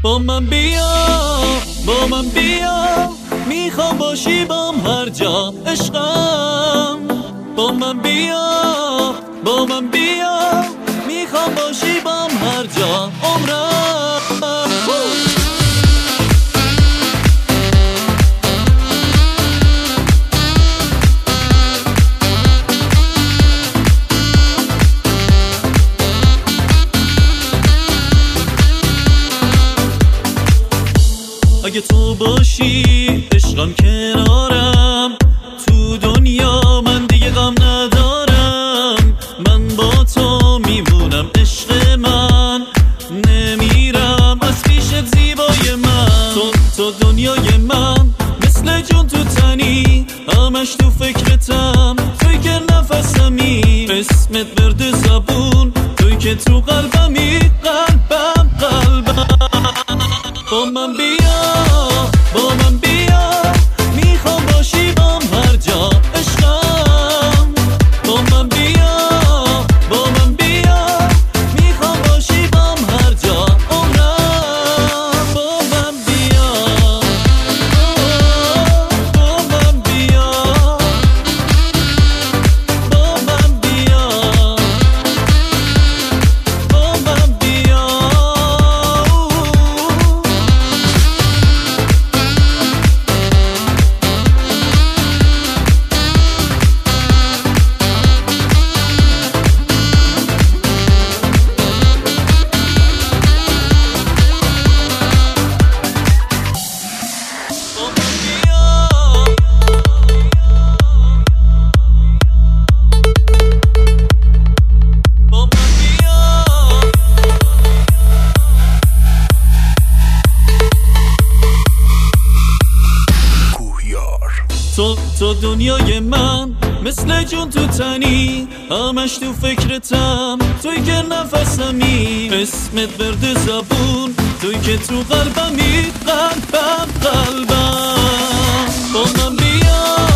با من بیا، با من بیا، میخوام باشی بام هر جا عشقم. با من بیا، با من بیا، میخوام باشی بام هر جا عمرم. اگه تو باشی عشقم کنارم، تو دنیا من دیگه غم ندارم. من با تو میمونم عشق من، نمیرم از پیشت زیبای من. تو دنیای من مثل جون تو تنی، همش تو فکرتم، توی که نفسمی، اسمت ورد زبون، توی که تو قلبمی، قلبم قلبم. با من بیا، با من بیا، میخوام باشی بام هر جا عشقم. با من بیا، با من بیا، میخوام باشی بام هر جا عمرم. با من بیا، با من بیا، با من بیا، با من بیا. تو دنیای من مثل جون تو تنی، همش تو فکرتم، توی که نفسمی، اسمت ورد زبون، توی که تو قلبمی، قلبم قلبم. با من بیا،